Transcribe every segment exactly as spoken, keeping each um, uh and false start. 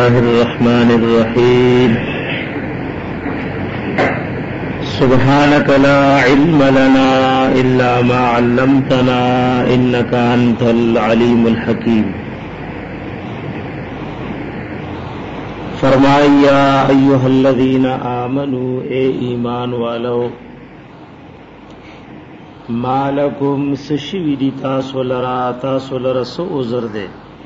الله الرحمن الرحيم سبحانك لا علم لنا إلا ما علمتنا إنك أنت العليم الحكيم فرمائے یا ایھا الذین آمنوا اے ایمان والو مالکم سشوی دی تاسو لرا تاسو لرا سو عذر دے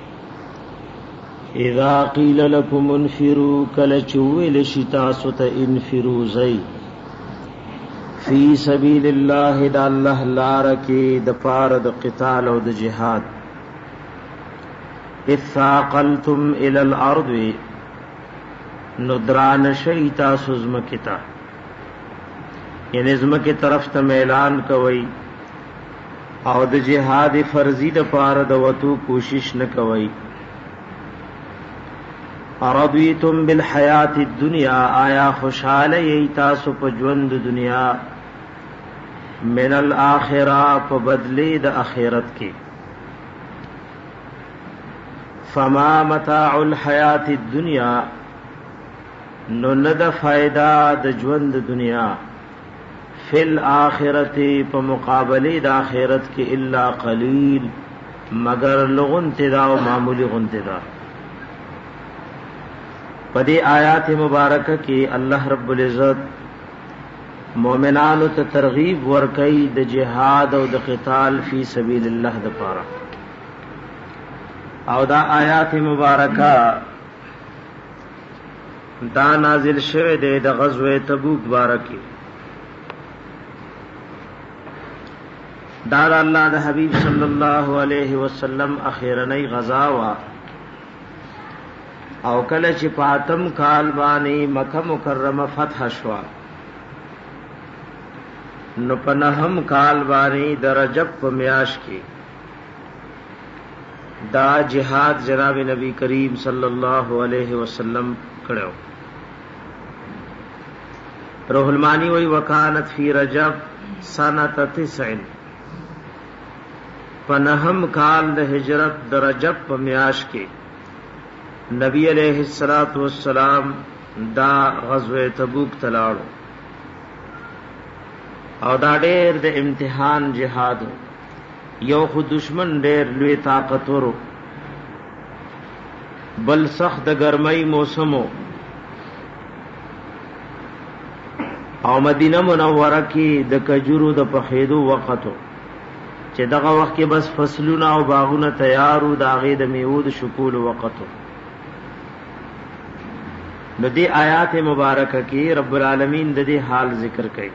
اذا قیل لکم انفروا کلچویل شتاسو تا انفروا زی فی سبیل اللہ دا اللہ لارکی دا پارد قتال و دا جہاد اثاقلتم الى الارض ندران شیطا سزمکتا یعنی ازمکی طرف تا میلان کوئی او دا جہاد فرضی دا پارد وطو کوشش نکوئی ارضیتم بالحیات الدنیا آیا خوشحال ایتاسو پا جوند دنیا من الاخرہ پا بدلی دا اخیرت کی فما متاع الحیات الدنیا نو ند فائدہ د ژوند دنیا فی الاخرت په مقابله د اخرت کې الا قلیل مگر لغون تدا او معمولی غون تدا پدې آیات مبارکه کې الله رب العزت مؤمنانو ته ترغیب ورکړي د جهاد او د قتال فی سبیل الله د پاره او دا آیات مبارکه دا نازل شوه دی د غزوه تبوک بارکی دا الله د حبیب صلی الله علیه وسلم اخیرنی غزا وا او کله چې پاتم کال باندې مکه مکرمه فتح شوا نو پنهم کال باندې د رجب په میاش کې دا جهاد جناب نبی کریم صلی الله علیه وسلم کړو روح المانی وی وکانت فی رجب سنت تسع پنہم کال د ہجرت د رجب په میاش کې نبی علیہ الصلوۃ والسلام دا غزوه تبوک تلاړو او دا ډېر د امتحان جهاد یو خو دشمن ډېر لوی طاقت ورو بل سخت د ګرمۍ موسمو او مدینه منوره کې د کجورو د پخېدو وختو چې دغه وخت کې بس فصلونه او باغونه تیارو د هغه د میوه د شکول وختو نو دې آیات مبارکه کې رب العالمین د دې حال ذکر کړي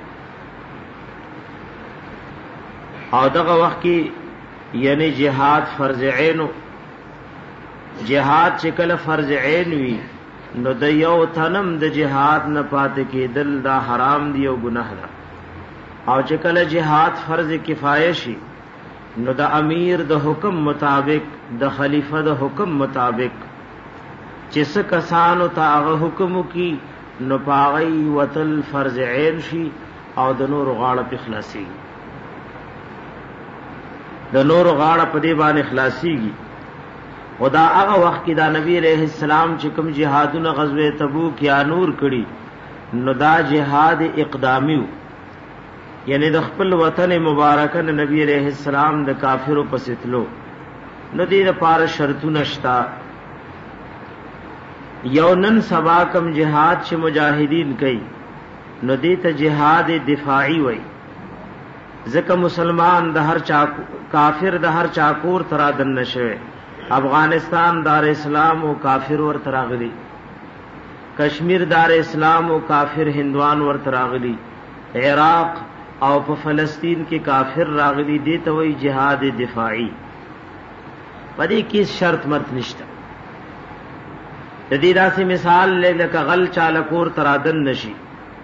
او دغه وخت کې یعنی جهاد فرض عین جهاد چې کله فرض عین وي نو د یو تنم د جهاد نه پاتې کېدل دا حرام دی او ګناه ده او چې کله جهاد فرض کفایه شي نو د امیر د حکم مطابق د خلیفہ د حکم مطابق چې څه کسانو ته هغه حکم کی نو پاغي وتل فرض عین شي او د نور غاړه په خلاصي د نور غاړه په دی باندې خلاصيږي خدا هغه وخت کې دا نبی علیہ السلام چې کوم جهادونه غزوه تبوک یا نور کړي نو دا جهاد اقدامیو یعنی د خپل وطن مبارک نبی علیہ السلام د کافرو پسې تلو نو دې لپاره شرطونه شتا یو نن سبا کم جهاد چې مجاهدین کوي نو دې ته جهاد دفاعي وای ځکه مسلمان د هر چا کافر د هر چاکور ترادن نشوي افغانستان دار اسلام او کافر ور تراغلی کشمیر دار اسلام او کافر ہندوان ور تراغلی عراق او په فلسطین کې کافر راغلی دي ته وی جهاد دفاعي پدې کې شرط مرت نشته د دې داسې مثال لکه غل چالکور ترادن نشي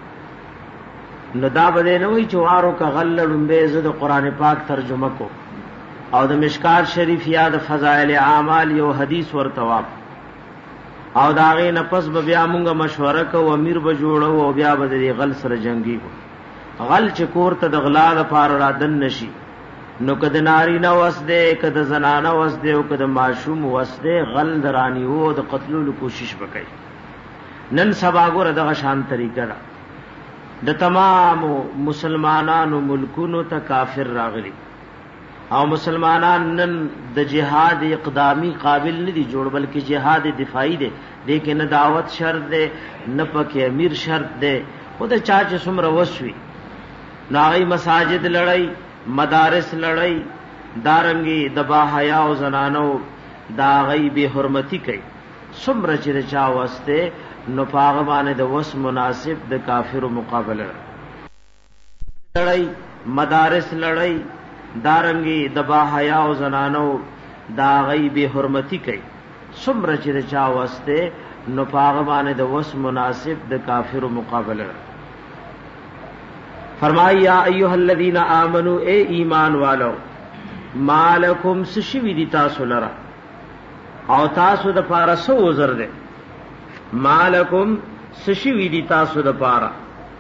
نو دا بده نه وی چوارو کا غل لړمبه زد قران پاک ترجمه کو او د مشکات شریف یاد فضائل اعمال یو حدیث ورتواب او دا غي نه پس به بیا مونږه مشوره کو امیر به جوړو او بیا به د غل سره جنگي کو غل چې کور ته د غلا لپاره را دن نشي نو کده ناری نه وسده کده زنانه وسده او کده معشوم وسده غل درانی وو د قتلولو کوشش وکړي. نن سبا ګوره دغه شان طریقه ده د تمام مسلمانانو ملکونو ته کافر راغلي او مسلمانان نن د جهاد اقدامی قابل نه دي جوړ بلکې جهاد دفاعي دي لیکن دعوت شرط ده نه پکې امیر شرط ده خود چا چې څومره وسوي ناغي مساجد لړۍ مدارس لړۍ دارنګي دبا حیا او زنانو دا غي به حرمتي کوي څومره چې چا واسطه نو پاغه باندې د وس مناسب د کافرو مقابله لړۍ مدارس لړۍ دارنګي دبا حیا او زنانو دا غي به حرمتي کوي څومره چې چا واسطه نو پاغه باندې د وس مناسب د کافرو مقابله. فرمایا یا ایها الذین آمنو اے ایمان والو مالکم سشوی دی تاسو لرا او تاسو د پارا سو عذر ده مالکم سشوی دی تاسو د پارا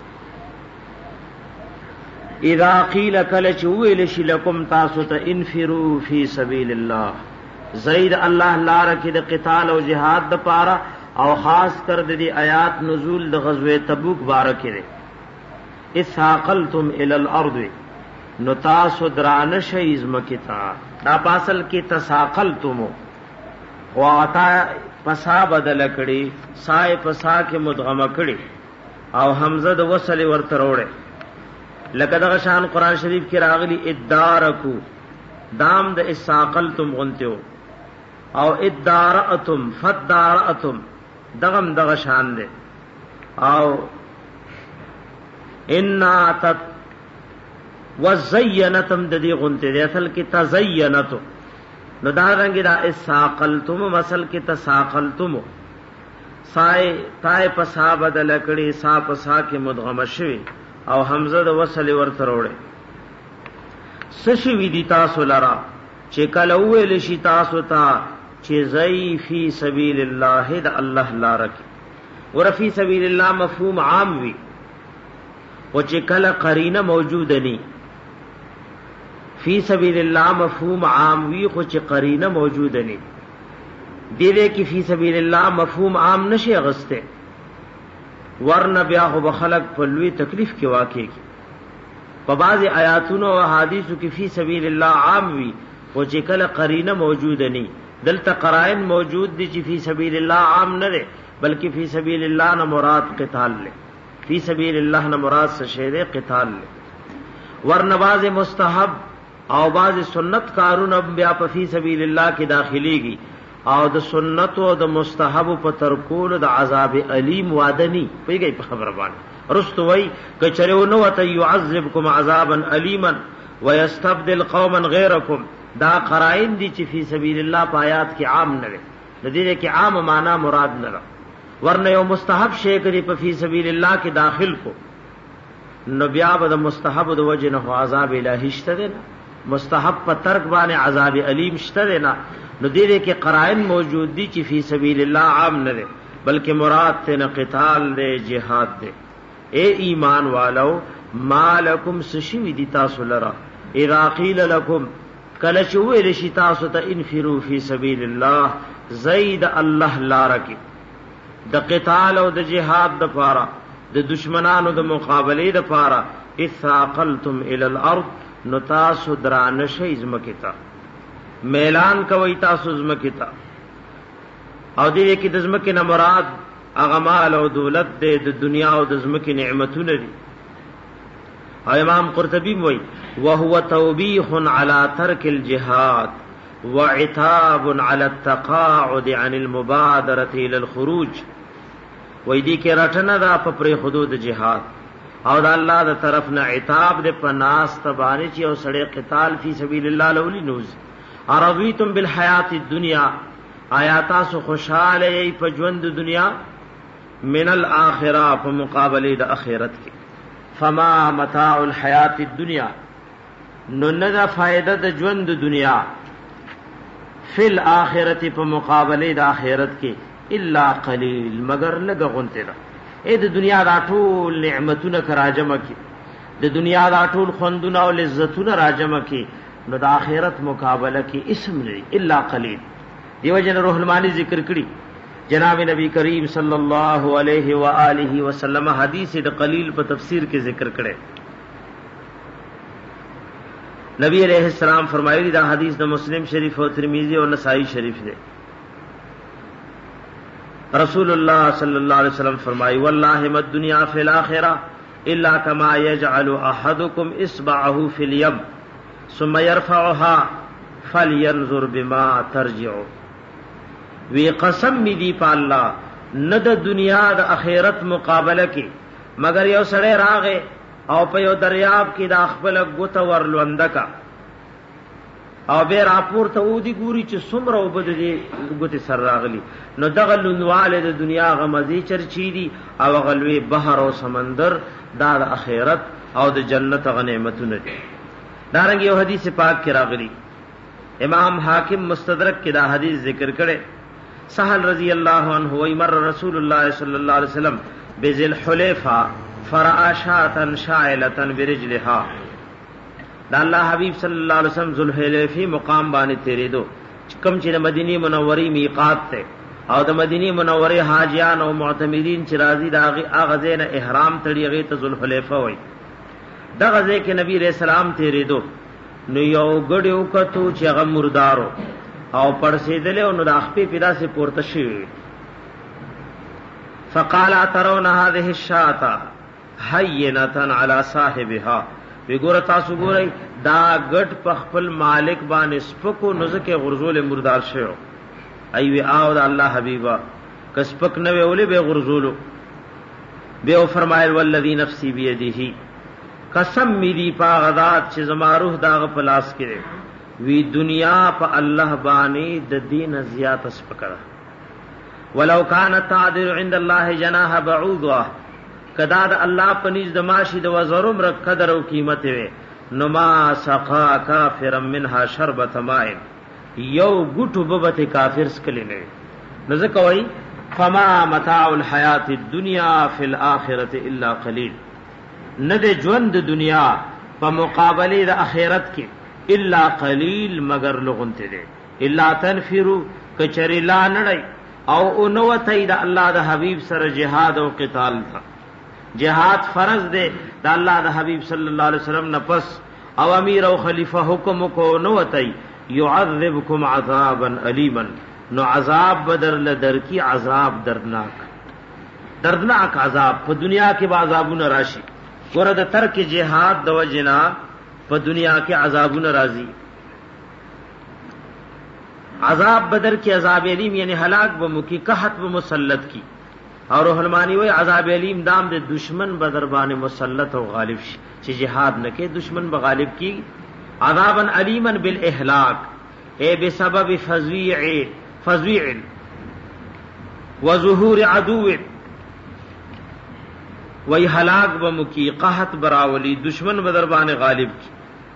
اذا قیل کل چویل شلکم تاسو ته انفروا فی سبیل الله زید الله لار کې د قتال او جهاد د پارا او خاص کر د دې آیات نزول د غزوه تبوک بارکه ده اثاقلتم الى الارض نو تاسو دران شیز مکتا دا پاسل کې تساقلتم واتا پسا بدل کړي سای پسا کې مدغمه کړي او حمزه د وصل ورته وروړي لکه دغه شان قران شریف کې راغلي ادارکو دام د اثاقلتم غنتو او اداراتم فداراتم دغم دغه شان ده او ان تت وزینتم د دې غنته د اصل کې تزینتو نو دا رنګ دا اساقلتم مسل کې تساقلتم سای تای پسا بدل کړي سا پسا کې مدغم شوی او حمزه د وصل ورته وروړي سشي وی دي تاسو لرا چې کله ویل شي تاسو ته چې زئی فی سبیل الله د الله لار کې ورفی سبیل الله مفهوم عام وی او چې کله قرینه موجود ني فی سبیل الله مفهوم عام وی خو چې قرینه موجود ني دې دې کې فی سبیل الله مفهوم عام نشي غسته ورنه بیا خو بخلق په لوی تکلیف کې واقع کی په بعض آیاتونو او احادیثو کې فی سبیل الله عام وی او چې کله قرینه موجود ني دلته قرائن موجود دي چې فی سبیل الله عام نه ده بلکې فی سبیل الله نه مراد قتال له فی سبیل الله نه مراد څه شی ده قتال له ورنه باز مستحب او باز سنت کارونه بیا په فی سبیل الله کې داخليږي او د سنت او د مستحب په ترکول د عذاب الیم وعدنی پیږي په خبره باندې رستوي کچره نو ته يعذبكم عذابا الیما ويستبدل قوما غيركم دا قرائن دي چې فی سبیل الله په آیات کې عام نه دي د دې کې عام معنا مراد نه ده ورنه یو مستحب شی کړي په فی سبیل الله کې داخل کو نو بیا به د مستحب د وجه نه عذاب الهی شته ده مستحب په ترک باندې عذاب الیم شته ده نه نو دې کې قرائن موجود دي چې فی سبیل الله عام نه ده بلکې مراد ته نه قتال ده جهاد ده اے ایمان والو مالکم سشوی دی تاسو لرا اذا قیل لکم کله چې ویل شي تاسو ته انفروا فی سبیل الله زید الله لارکی د قتال او د جهاد د پاره د دشمنانو د مقابله د پاره اثاقلتم الی الارض نو تاسو درانه شي زمکتا میلان کوي تاسو زمکتا او دې کې د زمکې نه مراد اغمال او دولت د دنیا او د زمکې نعمتونه دي امام قرطبی وایي وهو توبیخ علی ترک الجهاد وعتاب علی التقاعد عن المبادره الى الخروج وای دي کې راټنه دا په پرې حدود جهاد او دا الله د طرف نه عتاب دې په ناس تبانه چې او سړی قتال فی سبیل الله لولی نوز ارضیتم بالحیات الدنیا آیات سو خوشاله ای په ژوند دنیا من الاخره په مقابله د اخرت کې فما متاع الحیات الدنیا نو نه فائدہ د ژوند دنیا فی الاخرته په مقابله د اخرت کې الا قلیل مگر لګ غونته ده اې د دنیا د ټول نعمتونه کراجمه کې د دنیا د ټول خوندونه او لذتونه راجمه کې نو د آخرت مقابله کې اسم لري الا قلیل. دیو جن روح المانی ذکر کړي جناب نبی کریم صلی الله علیه و آله وسلم حدیث د قلیل په تفسیر کې ذکر کړي. نبی علیہ السلام فرمایلی دا حدیث د مسلم شریف او ترمذی او نسائی شریف دی. رسول الله صلی الله علیه وسلم فرمایي والله ما الدنيا فی الاخره الا كما يجعل احدكم اصبعه في اليم ثم يرفعها فلينظر بما ترجع. وی قسم می دی په الله نه د دنیا د اخرت مقابله کې مگر یو سړی راغې او په یو دریاب کې د خپل غوته ورلوندکا او به راپور ته ودی ګوري چې څومره وبد دي غوته سر راغلی نو دغه لونواله د دنیا غمزي چرچی دي او غلوي بحر او سمندر دا د اخرت او د جنت غ نعمتونه دي. دارنګ یو حدیث پاک کې راغلی امام حاکم مستدرک کې دا حدیث ذکر کړي. سهل رضی اللہ عنہ ومر رسول اللہ صلی اللہ علیہ وسلم بذل حلیفہ فرآ شاة شاعلة برجلها. دا اللہ حبیب صلی اللہ علیہ وسلم ذل حلیفی مقام باندې تیرې دو کم چې مدینی منوری میقات ته او د مدینی منوری حاجیان او معتمرین چې راضی دا هغه زین احرام تړي هغه ته ذل حلیفہ وای. دا غزه کې نبی رسول الله تیرې دو نو یو ګډیو کتو چې هغه مردارو او پرسیدل او نو د خپې پیدا سے پورته شي. فقال ترون هذه الشاة حینه علی صاحبها. وی ګور تاسو ګورئ دا ګټ په خپل مالک باندې سپکو نزکه غرزول مردار شو. ایوی آو دا الله حبیبا کسپک نه ویولې به غرزولو. به فرمایل والذی نفسی بیده قسم می دی پاغ ذات چې زما روح داغه پلاس کړي وی دنیا په الله باندې د دین زیات سپکړه. ولو کانت تعدل عند الله جناح بعوضه کدا د الله پنځ د ماشي د وزرم ر قدر او قیمت وي نو ما سقا کافر منها شربت ماء یو ګټو ببته کافر سکلی نه نو ځکه وای فما متاع الحیات الدنیا فی الاخره الا قلیل. نه د ژوند د دنیا په مقابله د اخرت کې الا قلیل مگر لغنته دے. الا تنفروا کچری لا نړی او انوتی د الله د حبیب سره جهاد او قتال تھا. جهاد فرض دے د الله د حبیب صلی الله علیه وسلم نه پس او امیر او خلیفہ حکم کو نوتی يعذبكم عذابا الیما نو عذاب بدر لدر کی عذاب دردناک دردناک عذاب په دنیا کې با عذابونه راشي. ورته ترک جهاد د وجنا په دنیا کې عذابونه راځي. عذاب بدر کې عذاب علیم یعنی ہلاک به مکی قحط به مسلط کی اور رحمانی وای عذاب علیم دام د دشمن بدر باندې مسلط او غالب شي چې جهاد نه کې دشمن به غالب کی. عذابا علیما بالاهلاک اے بسبب فزویع فزویع وظهور عدو وای ہلاک به مکی قحط براولی دشمن بدر باندې غالب کی.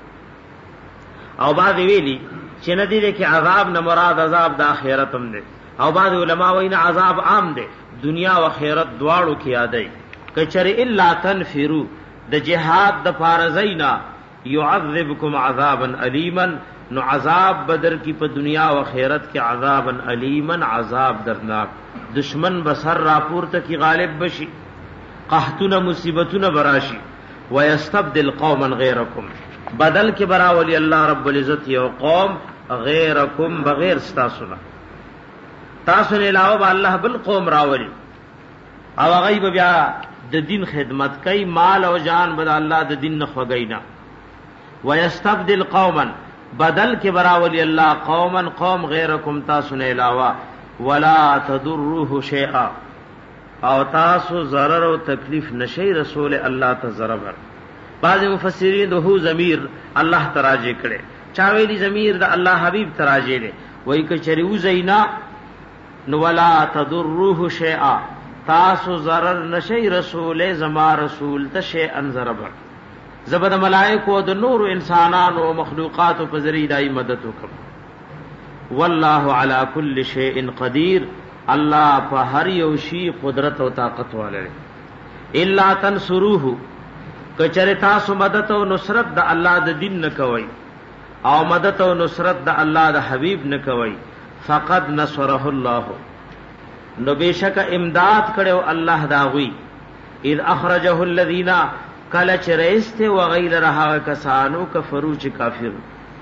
او بعد ویلی چې ندی دې کې عذاب نه مراد عذاب د آخرت هم دی او بعد علماء وایي نه عذاب عام دی دنیا او آخرت دواړو کې یادای. کچری الا تنفروا د جهاد د فارزینا يعذبكم عذابا الیما نو عذاب بدر کی په دنیا او آخرت کې عذابا الیما عذاب درناک. دشمن بسر راپورته کی غالب بشي قحطونه مصیبتونه براشي ويستبدل قوما غيركم بدل کې براولی الله رب العزت یو قوم غیرکم بغیر استاسنا تاسو نه علاوه الله بل قوم راولی او غیب بیا د دین خدمت کوي مال او جان بد الله د دین نه خوګینا ويستبدل قوما بدل کې براولی الله قوما قوم غیرکم تاسو نه علاوه ولا تضروه شیئا او تاسو ضرر او تکلیف نشي رسول الله ته ضرر. بعض مفسرین د هو ضمیر الله تراجه کړي چاویلی ضمیر د الله حبیب تراجه دي وای ک چریو زینا نو ولا تضروه شیئا تاسو ضرر نشي رسول زما رسول ته شی ان ضرر زبد ملائکه او د نور انسانانو او مخلوقات په ذریعہ دای مدد وکړه. والله علی کل شیء قدیر الله په هر یو شی قدرت او طاقت والے. الا تنصروه کچره تاسو مدد او نصرت د الله د دین نه کوي او مدد او نصرت د الله د حبیب نه کوي فقد نصره الله نو بشک امداد کړو الله داوی اذ اخرجه الذين کله چرېسته وغیر رها کسانو کفرو چې کافر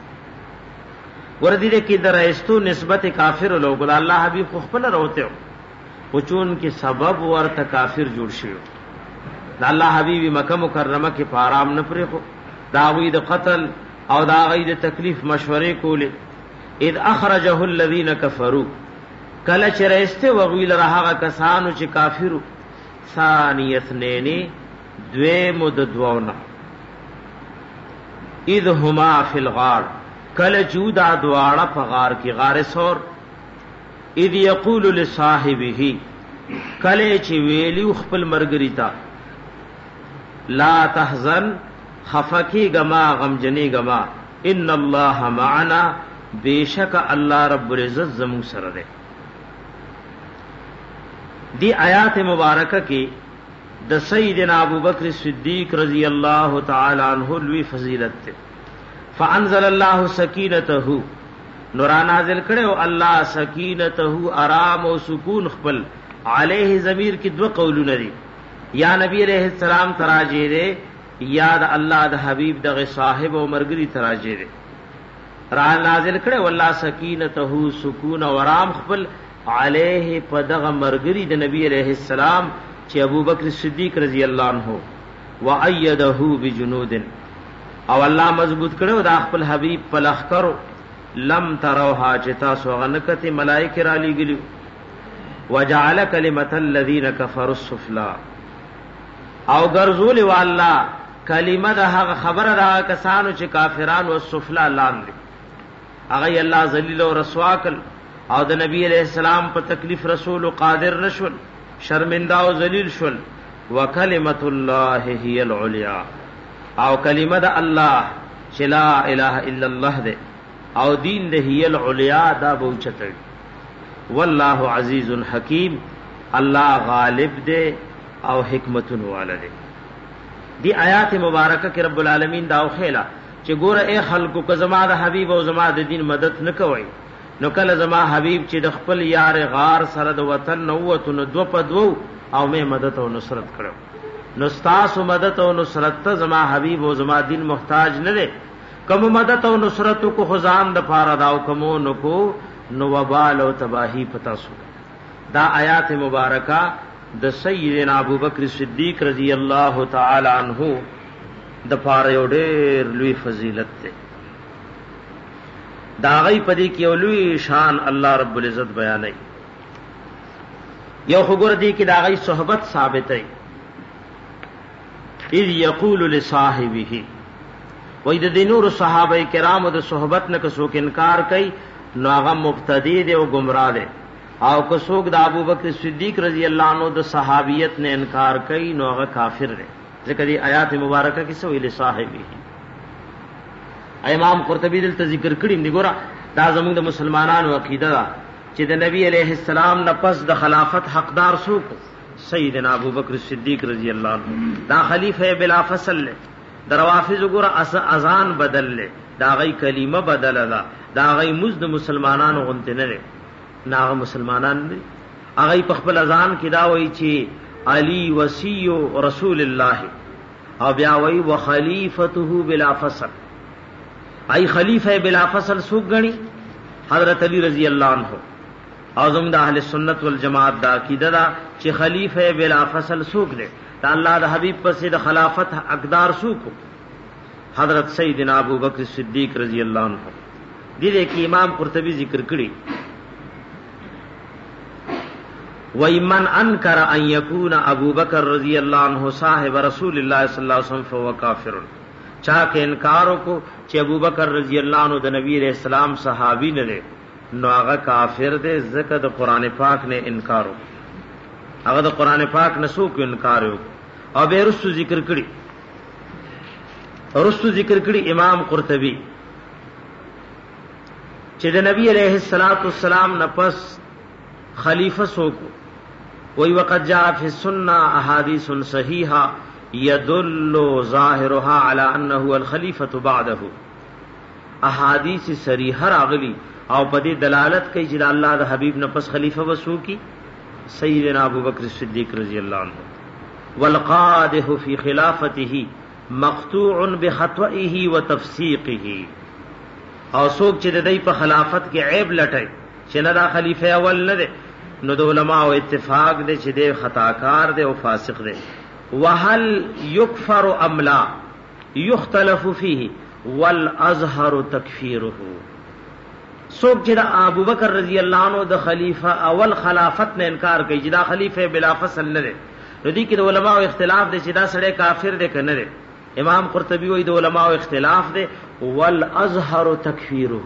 وردی دې کې درېستو نسبت کافر لوګل الله حبیب خو خپل راوته او چون کې سبب ورته کافر جوړ شي الله حبیب مکه مکرمه کې پارام نه پرې خو داوی د قتل او دا غي د تکلیف مشورې کولې اذ اخرجه الذين كفروا کله چرېسته وغیر رها کسانو چې کافرو ثانی اثنین دوی مددونا اذ هما فی الغار کل جودا دواړه په غار کې غار سور اذ یقول لصاحبه کله چې ویلی خپل مرګری تا لا تحزن خفکی گما غمجنی گما ان الله معنا بیشک الله رب العزت زمو سره ده دی آیات مبارکه کې د سیدنا ابوبکر صدیق رضی اللہ تعالی عنہ لوی فضیلت تے فانزل اللہ سکینته نورا نازل کړو الله سکینته آرام او سکون خپل علیہ ضمیر کی دو قولونه دي یا نبی علیہ السلام تراجه دے یاد الله د حبیب دغه صاحب او مرګری تراجه دے را نازل کړو الله سکینته سکون او آرام خپل علیہ پدغه مرګری د نبی علیہ السلام چې ابو بکر صدیق رضی اللہ عنہ وَأَيَّدَهُ بِجُنُودٍ او الله مضبوط کړو دا خپل حبیب په لخرو لم تروها چتا سوغنکت ملائکه را لګلو وجعل کلمۃ الذین کفروا السفلا او ګرځول والله کلمه دا هغه خبره دا کسانو چې کافرانو او السفلا لاندې هغه الله ذلیل او رسوا کړ او د نبی علیہ السلام په تکلیف رسول قادر نشول شرمنده او ذلیل شول وکلمۃ الله هی العلیا او کلمه د الله چې لا اله الا الله ده او دین د هی العلیا دا بوچته والله عزیز حکیم الله غالب ده او حکمت والده دی آیات مبارکه کې رب العالمین دا وخیلا چې ګوره اے خلکو که زما د حبیب او زما د دین مدد نکوي نو کله زما حبیب چې د خپل یار غار سره د وطن نووتو نو دو په دو او مې مدد او نصرت کړو نو ستاسو مدد او نصرت ته زما حبیب او زما دین محتاج نه دی کوم مدد او نصرت کو خزان د پاره دا او کوم نو کو نو وبال او تباہی پتا سو دا آیات مبارکہ د سیدنا ابوبکر صدیق رضی اللہ تعالی عنہ د پاره یو ډېر لوی فضیلت ده دا غي پدې کې اولوی شان الله رب العزت بیانای یو خبر دی کې دا غي صحبت ثابت ہے اذ یقول لصاحبه وې د دینور صحابه کرامو د صحبت نه کڅوک انکار کوي نو هغه مبتدی دی او گمراه دی او کڅوک د ابوبکر صدیق رضی اللہ عنہ د صحابیت نے انکار کوي نو هغه کافر دی ځکه دی آیات مبارکه کې سو لصاحبه امام قرطبی دلته ذکر کړی دی ګوره دا زموږ د مسلمانانو عقیده ده چې د نبی علیہ السلام نه پس د خلافت حقدار څوک سیدنا ابوبکر صدیق رضی اللہ عنہ دا خلیفہ بلا فصل له د روافض ګوره اذان بدل له دا غي کلمه بدل ده دا غي مزد مسلمانانو غنته نه نه مسلمانان نه هغه په خپل اذان کې دا وایي چې علی وصی رسول الله او بیا وایي وخلیفته بلا فصل ای خلیفہ بلا فصل سوک گنی حضرت علی رضی اللہ عنہ اعظم دا اہل سنت والجماعت دا عقیدہ دا چې خلیفہ بلا فصل سوک دے دا اللہ دا حبیب پس دا خلافت اقدار سوکو حضرت سیدنا ابو بکر صدیق رضی اللہ عنہ دیدے کہ امام قرطبی ذکر کری وَإِمَّنْ أَنْكَرَ أَنْ يَكُونَ أَبُو بَكْرَ رضی اللہ عنہ صاحب رسول اللہ صلی اللہ علیہ وسلم فهو کافر چا کہ انکارو کو چې ابو بکر رضی اللہ عنہ د نبی علیہ السلام صحابی نه دی نو هغه کافر دی ځکه د قران پاک نے انکارو هغه د قران پاک نه څوک انکار او به رسو ذکر کړي رسو ذکر کړي امام قرطبی چې د نبی علیہ الصلوۃ والسلام نه پس خلیفہ څوک وی وقت جاء فی السنہ احادیث صحیحہ یدل ظاہرها على انه الخلیفۃ بعده احادیث صریحه راغلی او په دې دلالت کوي چې الله د حبیب نه پس خلیفہ وسو کی سیدنا ابو بکر صدیق رضی اللہ عنہ والقادح فی خلافته مقطوع بخطئه وتفسیقه او څوک چې د دې په خلافت کې عیب لټای چې نه دا خلیفہ اول نه دی نو د علماء او اتفاق دی چې د خطاکار دی او فاسق دی. وهل یکفر ام لا یختلف فیه والازهر تکفیره څوک چې د ابو بکر رضی الله عنه د خلیفہ اول خلافت نه انکار کوي چې دا خلیفہ بلا فصل نه دی نو دي کې د علماء او اختلاف دی چې دا سړی کافر دی کنه دی. امام قرطبی وایي د علماء او اختلاف دی والازهر تکفیره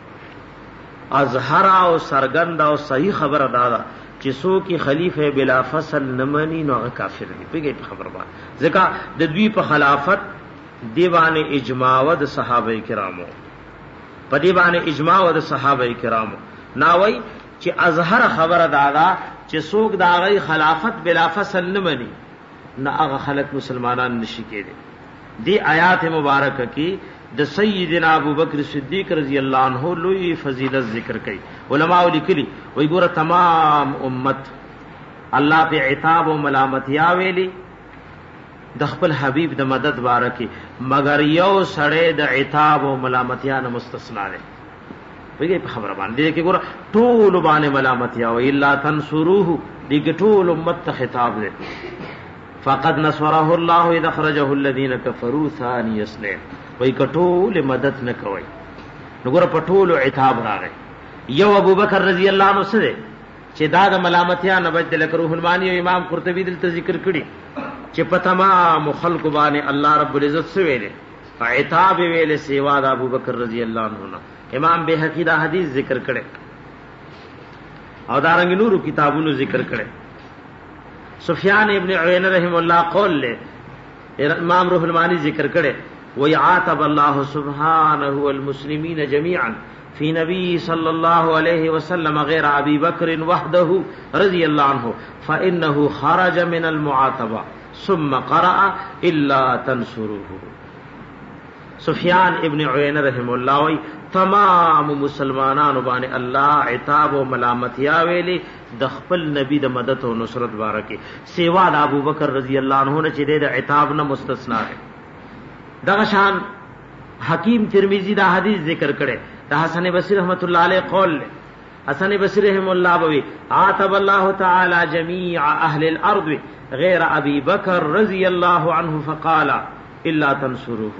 ازهر او سرګند او صحیح خبره دادا چې څوک خلیفہ بلا فصل نه مانی نو هغه کافر دی. پیږي خبر باندې ځکه د دوی په خلافت دیوان اجماع و د صحابه کرامو په دیوان اجماع و د صحابه کرامو ناوي چې ازهر خبره دادا چې څوک دا غي خلافت بلا فصل نه مني نه هغه خلک مسلمانان نشي کېدي. دی آیات مبارکه کې د سیدنا ابو بکر صدیق رضی اللہ عنہ لوی فضیلت ذکر کړي. علماء لیکلي وای ګوره تمام امت الله په عتاب او ملامتیا ویلي د خپل حبیب د مدد بارکه مگر یو سړی د عتاب او ملامتیا نه مستثنا دی. ویږي په خبره باندې کې ګوره ټول باندې ملامتیا او الا تنصروه دغه ټول امت ته خطاب دی. فقد نصره الله اذا خرجه الذين كفروا ثاني اثنين وای کټول مدد نه کوي نو ګوره په ټول عتاب راغی. یو ابو بکر رضی الله عنه سره چې دا د ملامتیا نه بچ لکه روح المانی او امام قرطبی دلته ذکر کړي چې په تمام خلق باندې الله رب العزت سوي دي عتاب ویل سیوا د ابو بکر رضی الله عنه. امام بیهقی دا حدیث ذکر کړي او دارنګ نورو کتابونو ذکر کړي. سفیان ابن عیینہ رحم الله قول له امام روح المانی ذکر کړي ويعاتب الله سبحانه والمسلمين جميعا في نبي صلى الله عليه وسلم غير ابي بكر وحده رضي الله عنه فانه خرج من المعاتبه ثم قرأ الا تنصروه. سفیان ابن عیینہ رحم الله وی تمام مسلمانانو باندې الله عتاب او ملامتیا ویلي د خپل نبی د مدد او نصرت بارکه سیوا د ابو بکر رضی الله عنه نه چې د عتاب نه مستثنا ہے. دغه شان حکیم ترمذی دا حدیث ذکر کړي دا حسن بصری رحمت الله علیه قول له حسن بصری رحم الله بوي عاتب الله تعالی جميع اهل الارض غیر ابي بکر رضی الله عنه فقال الا تنصروه.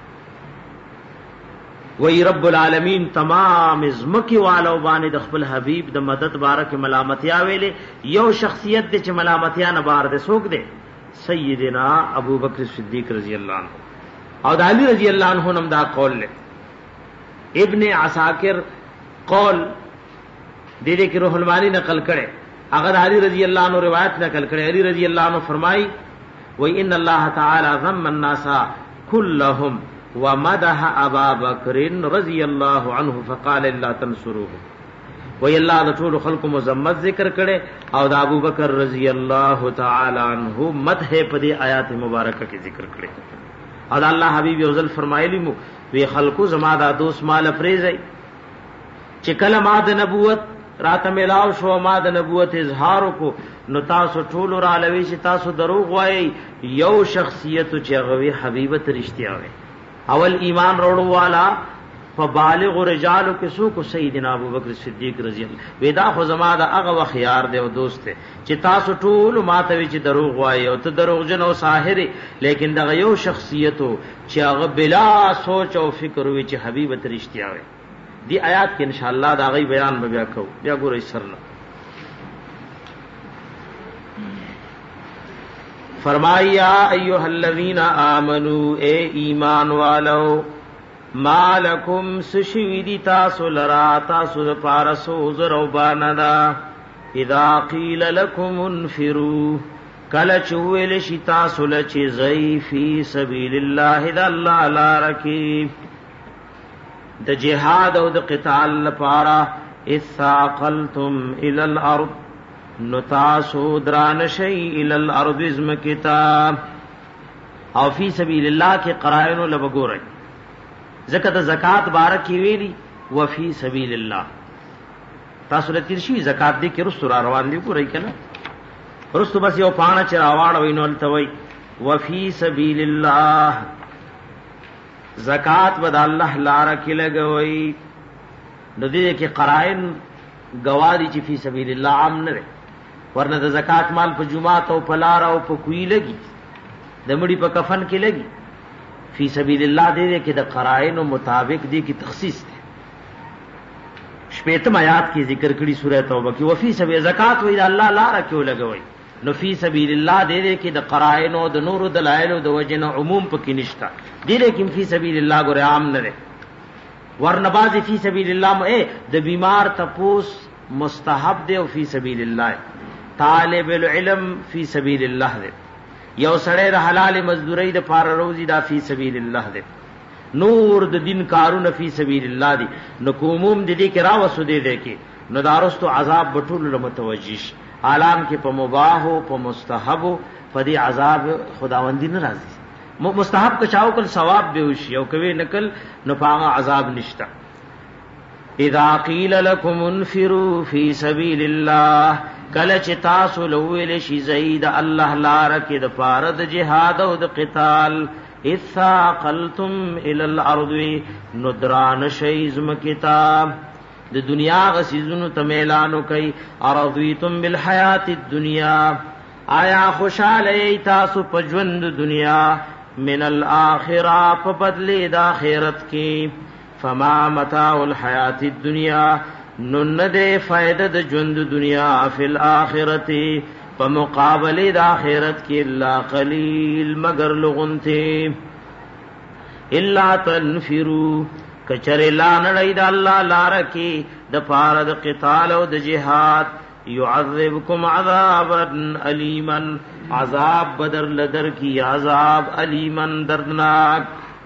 وی رب العالمین تمام زمکی والو باندې د خپل حبیب د مدد بارک ملامتیا ویلې یو شخصیت د چې ملامتیا نه بار ده سوک ده سیدنا ابو بکر صدیق رضی الله عنه او د علی رضی الله عنه نم دا قول له. ابن عساکر قول دې دې کې روح المانی نقل کړي هغه علی رضی الله عنه روایت نقل کړي. علی رضی الله عنه فرمای و ان الله تعالی ذم الناس كلهم ومدح ابا بکر رضی اللہ عنہ فقال الا تنصروه. وی اللہ د ټول خلق مذمت ذکر کړي او د ابو بکر رضی اللہ تعالی عنہ مدح په دې آیات مبارکه کې ذکر کړي. او الله حبیب یوزل فرمایلی مو وی خلقو زما دا دوست مال فریزای چې کله ما د نبوت راته ملاو شو ما د نبوت اظهار کو نو تاسو ټول را لوي چې تاسو دروغ وایي. یو شخصیت چې غوي حبیبت رښتیا وي اول ایمان روړو والا فبالغ رجال کې سو کو سیدنا ابو بکر صدیق رضی الله ودا خو زما دا هغه وخيار دی او دوست دی چې تاسو ټول ماته وی چې دروغ وایي او ته دروغ جن او ساحر لیکن دا یو شخصیتو چې هغه بلا سوچ او فکر وی چې حبیبت رښتیا وي. دی آیات کې ان شاء الله دا غي بیان به بیا کو بیا ګورئ سرنا فرمایا ایها الذین آمنوا اے ایمان والو ما لکم سشویدی تاسو لرا تاسو پارسو زرو باندا اذا قیل لکم انفروا کل چویل شی تاسو لچی زی فی سبیل اللہ دا اللہ لارکی د جهاد او د قتال لپاره اثاقلتم الى الارض نتاسو دران شی الى الارض ازمکتا او فی سبیل اللہ کے قرائن لبگورئی زکه د زکات بارک ویلی وفي سبيل الله. تاسو له تیرشي زکات دې کې رسو را روان دي ګورئ کنه رسو بس یو پاڼه چې راواړ وینول ته وای وفي سبيل الله. زکات بد الله لار کې لګوي. نو دې کې قرائن گوادی چې فی سبیل الله عام نه ورنه د زکات مال په جمعات او په لار او په کوی لګي د مړي په کفن کې لګي. فی سبیل الله دې کې د قرائن مطابق دې کې تخصیص ده. شپږم آیات کې ذکر کړي سورہ توبه کې وفي سبیل زکات وې الله لار کې لګوي. نو فی سبیل الله دې کې د قرائن او د نور دلایل او د وجنه عموم پکې نشتا. دې کې فی سبیل الله ګور عام نه ده. ورنباز فی سبیل الله اے د بیمار تپوس مستحب دے او فی سبیل الله. طالب العلم فی سبیل الله دے. یو سړی د حلال مزدوری د پار روزی دا فی سبیل الله دے. نور د دین کارونه فی سبیل الله دی. نو کوموم د دې کې راوسو دی دې کې نو دارستو عذاب بټول متوجیش عالم کې په مباح او په مستحب په دې عذاب خداوندی ناراضي. مستحب کا چاو کل ثواب به وشي او کوي نکل نو پاغه عذاب نشتا. اذا قيل لكم انفروا في سبيل الله کله چې تاسو لویل شي زید الله لار کې د پاره د جهاد او د قتال اثاقلتم الى الارض ندران شیزم کتاب د دنیا غسیزونو تمیلانو کوي ارضیتم بالحیات الدنیا آیا خوشاله تاسو په ژوند دنیا من الاخره په بدله د اخرت کې فما متاع الحیات الدنیا نو نه ده فائدہ د ژوند دنیا فی الاخرته په مقابله د اخرت کې الا قلیل مگر لغنته الا تنفروا کچره لا نړۍ د الله لار کې د پاره د قتال او د جهاد يعذبكم عذابا الیما عذاب بدر لدر کی عذاب الیما دردناک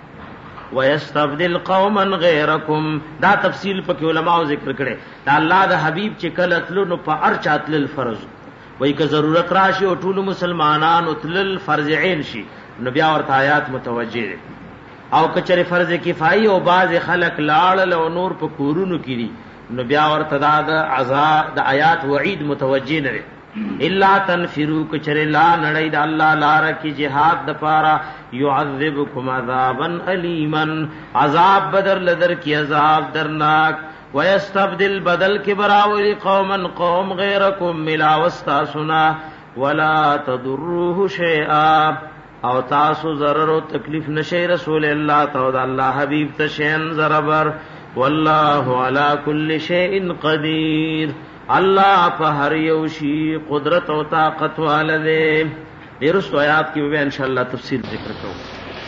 ويستبدل قوما غيركم. دا تفصیل په علماء ذکر کړي. دا الله د حبیب چې کله تلو نو په ار چاتل الفرض وای که ضرورت راشي او ټول مسلمانانو تل فرض عین شي نو بیا ورته آیات متوجه او کچره فرض کفایي او باز خلق لاړل او نور په کورونو کړي نو بیا ورته دا د عذاب د آیات وعید متوجه نه الا تنفروا کچره لا نړۍ د الله لار کې jihad د پاره يعذبكم عذابا الیما عذاب بدر لدر کی عذاب درناک ويستبدل بدل کې براوي قوما قوم غيركم ملا واستاسنا ولا تضروه شيئا او تاسو ضرر او تکلیف نشي رسول الله تعالی الله حبيب تشين ضرر والله على كل شيء قدير. الله په هر یو شی قدرت او طاقت والده. ډیرست آیات کې به ان شاء الله تفصیل ذکر کوو.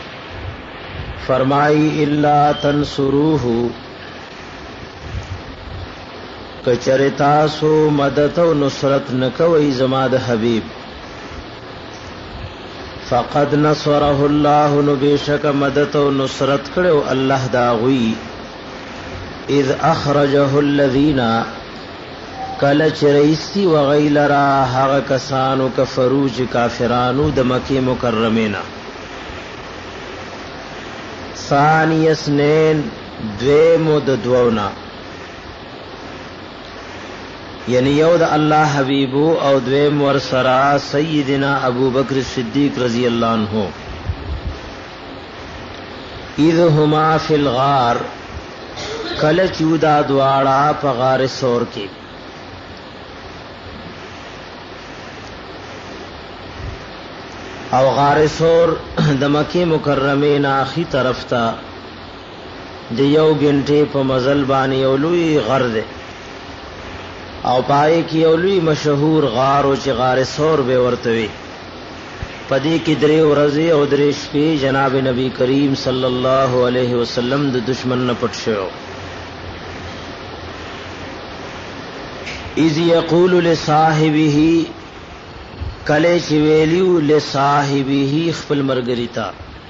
فرمای الا تنصروه کچرتا سو مدد او نصرت نکوي زما د حبيب فقد نصره الله نو بشک مدد او نصرت کړو الله دا غوي اذ اخرجه الذين کله چریستی و غیلرا هغه کسانو کفرو چې کافرانو د مکه مکرمه نا ثانی اسنین دوی مود دوونا یعنی یو د الله حبیب او دوی مور سرا سیدنا ابو بکر صدیق رضی اللہ عنہ اذ هما فی الغار کله چودا دواړه په غار سور کې او غار سور د مکه مکرمه نه اخی طرف ته د یو غنټه په مزل باندې یو لوی غر ده او پای کې یو لوی مشهور غار او چې غار سور به ورته وي پدې کې درې ورځې او درې شپې جناب نبی کریم صلی الله علیه وسلم د دشمن نه پټ شو. اذ یقول لصاحبه کله چې ویلیو لصاحبه خپل مرګریتا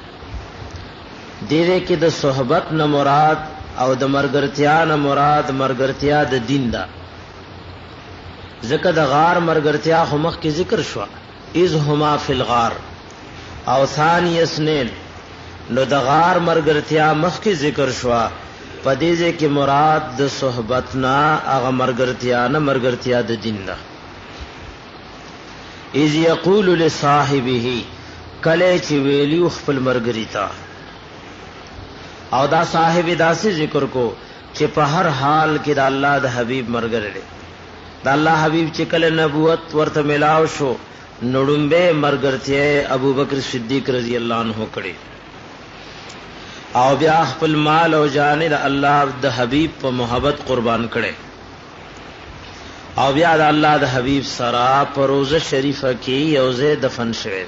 دې کې د صحبت نه مراد او د مرګرتیا نه مراد مرګرتیا د دین دا ذکر د غار مرګرتیا خو مخ کې ذکر شو اذ هما فی الغار او ثانی اسنین نو د غار مرګرتیا مخکې ذکر شوا پدې کې مراد د صحبت نه هغه مرګرتیا نه مرګرتیا د دین نه. اذ یقول لصاحبه کله چې ویلیو خپل مرګریتا او دا صاحب داسې ذکر کو چې په هر حال کې د الله د حبیب مرګره د الله حبیب چې کله نبوت ورته ملاو شو نړمبه مرګرتیا ابو بکر صدیق رضی الله عنه کړي او بیا خپل مال او جان د الله د حبیب په محبت قربان کړي او بیا د الله د حبیب سره په روزه شریفه کې یوځه دفن شوه.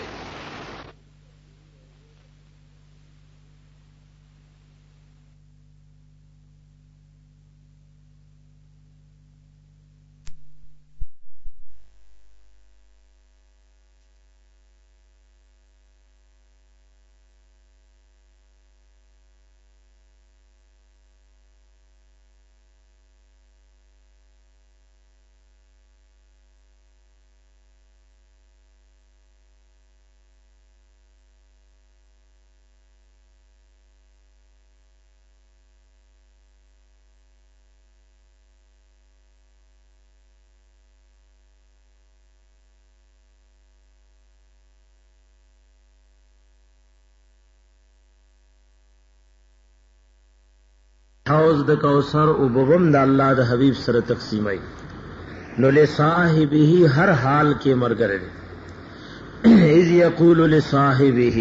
حوض د کوثر او بوم د الله د حبیب سره تقسیمای نو له صاحبه هر حال کې مرګره اذ یقول لصاحبه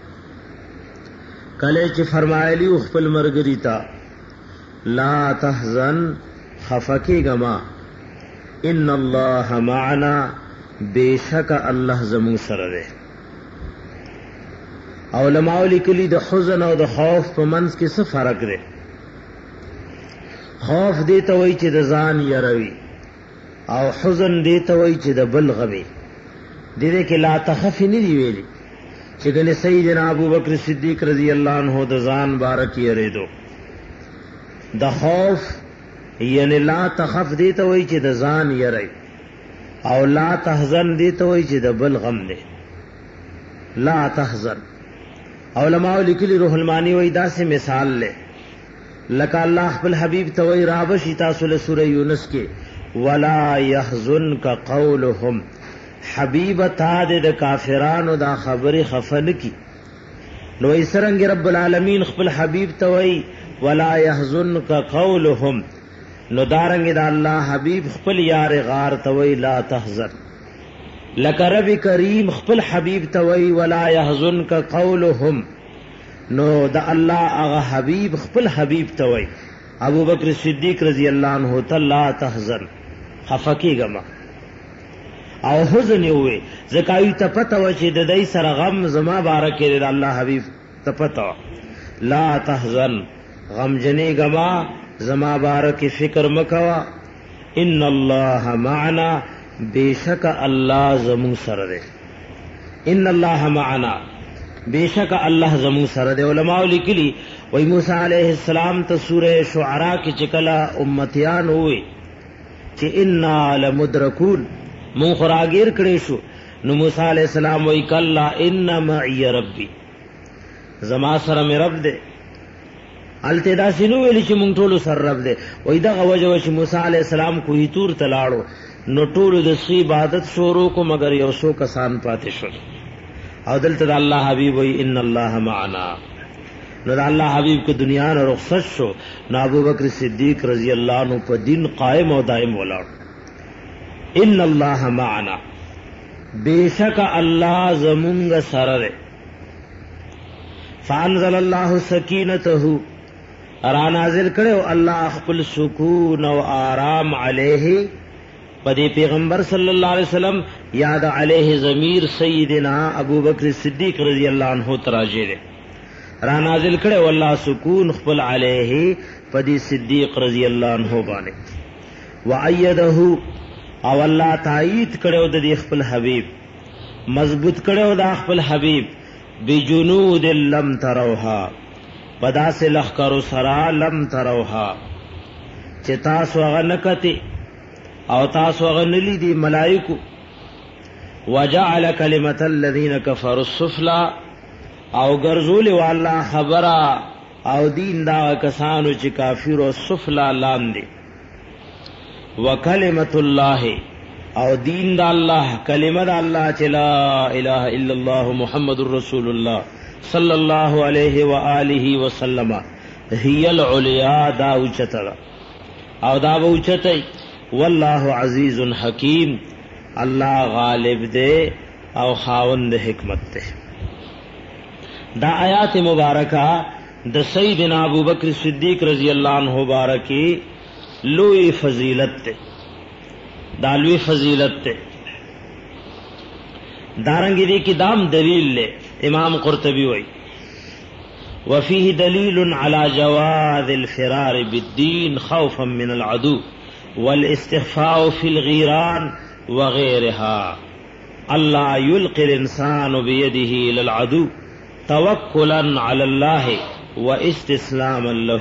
کله چې فرمایلی خپل مرګری تا لا تحزن خفکی گما ان الله معنا بیشک الله زمو سره ده. علماء لیکلی د حزن او د خوف په منځ کې څه فرق دی؟ خوف دی ته وای چې د ځان یروي او حزن دی ته وای چې د بل غوي. دې دې کې لا تخف نه دی ویلي چې ګنې سیدنا ابو بکر صدیق رضی الله عنه د ځان بارک یریدو. د خوف یعنی لا تخف دی ته وای چې د ځان یری او لا تحزن دی ته وای چې د بل غم دی. لا تحزن علماء لیکلي روح المانی وای دا سه مثال لے لکه الله خپل حبیب ته وی رابشی تاسو له سوره یونس کې ولا يحزنك قولهم حبیب تا د کافرانو دا خبره خفن کی نو ایسرنګ رب العالمین خپل حبیب ته وی ولا يحزنك قولهم نو دارنګ دا الله حبیب خپل یار غار ته وی لا تحزن. لکه رب کریم خپل حبیب ته وی ولا يحزنك قولهم نو دا الله هغه حبیب خپل حبیب ته وای ابو بکر صدیق رضی الله عنه ته لا تحزن خفکی گما او حزن وي زکای ته پته و چې د دې سره غم زما بارکه د الله حبیب ته پته لا تحزن غم جنې گما زما بارکه فکر مکوا ان الله معنا بیشک الله زمو سره ده. ان الله معنا بیشک الله زمو سره ده. علماء لیکلی وای موسی علیہ السلام ته سوره شعراء کې چکلا امتیان وې چې انا لمدرکون مون خراګیر کړي شو نو موسی علیہ السلام وای کلا ان معي ربي زما سره مې رب ده. التدا سينو ویل چې مونږ ټول سره رب ده. وای دا غوجه چې موسی علیہ السلام کوی تور تلاړو نو ټول د سی عبادت شروع کو مگر یو سو کسان پاتې شو او دلته د الله حبیب وی ان الله معنا نو د الله حبیب کو دنیا نه رخصت شو نو ابو بکر صدیق رضی الله عنه په دین قائم او دائم ولاړ. ان الله معنا بیشک الله زمونږ سره ده. فانزل الله سکینته را نازل کړو الله خپل سکون او آرام علیه پدی پیغمبر صلی اللہ علیہ وسلم یاد علیہ ضمیر سیدنا ابو بکر صدیق رضی اللہ عنہ تراجے دے را نازل کړه والله سکون خپل علیہ پدی صدیق رضی اللہ عنہ باندې وایده او الله تایید کړه د خپل حبیب مضبوط کړه د خپل حبیب بجنود لم تروها پدا سے لخر سرا لم تروها چې تاسو هغه نکته او تاسو غنلی دی ملائکو وجعل کلمت الذین کفروا السفلا او ګرځول والله خبره او دین دا کسانو چې کافر او سفلا لاندې وکلمت الله او دین دا الله کلمه دا الله چې لا اله الا الله محمد رسول الله صلی الله علیه و آله وسلم هي العلیا دا اوچته او دا اوچته والله عزیز حکیم الله غالب دے او خاوند حکمت دے. دا آیات مبارکہ د سیدنا ابوبکر صدیق رضی اللہ عنہ مبارکی لوی فضیلت تے دا لوی فضیلت تے دارنگی دی کی دام دلیل لے امام قرطبی وئی وفیہ دلیل علی جواز الفرار بالدین خوفا من العدو والاستخفاء فی الغیران وغیرها اللہ یلقی الانسان بیده للعدو توکلا علی اللہ واستسلاما له.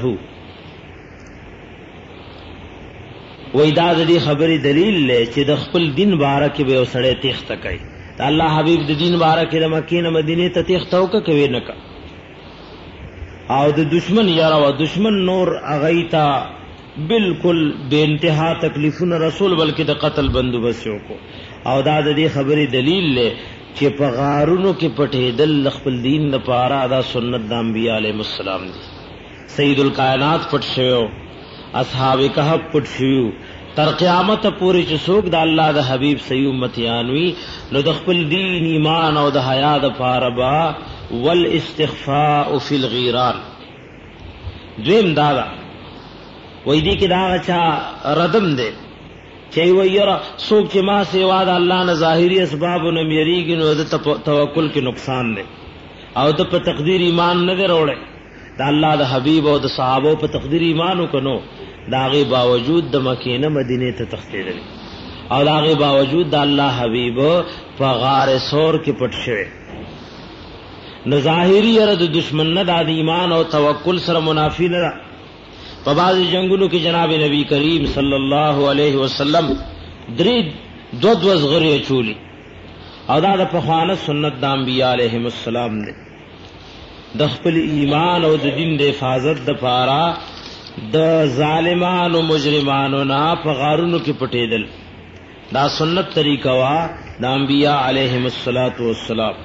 وای دا د دې خبرې دلیل لې چې د خپل دین باره کې به وسړې تیښته کوي. د الله حبیب د دین باره کې د مکې نه مدینې ته تیښته وکړه کوي نه کا او د دشمن یاره و دشمن نور اغیتا بالکل بے انتہا تکلیفونه رسول بلکې د قتل بندوبست وکړو. او دا د دې خبرې دلیل لې چې په غارونو کې پټېدل خپل دین لپاره دا سنت د انبیاء علیهم السلام دي. سید الکائنات پټ شوی، اصحاب کهف پټ شوی، تر قیامت پورې چې څوک د الله د حبیب صحیح امتیان وي نو د خپل دین ایمان او د حیا د پاره با والاستخفاء فی الغیران. دویم دا دا وای دی کې دا چا ردم دی چې ویرا څوک چې ما سیوا د الله نه ظاهری اسباب نه میریږي نو د توکل کې نقصان دی او د په تقدیر ایمان نه وروړي. د الله د حبیب او د صحابه په تقدیر ایمان وکړو داغه باوجود د مکې نه مدینه ته تختیدل او داغه باوجود د الله حبیب په غار سور کې پټ شوی. نو ظاهری ر د دشمن نه د ایمان او توکل سره منافی نه. په بعض جنگونو کې جناب نبی کریم صلی الله علیه وسلم درې دو دو غری چولی او دا د پخوانه سنت د انبیاء علیهم السلام دی. د خپل ایمان او د دین د حفاظت د پاره د ظالمانو مجرمانو نه په غارونو کې پټېدل دا سنت طریقہ وا د انبیاء علیهم السلام.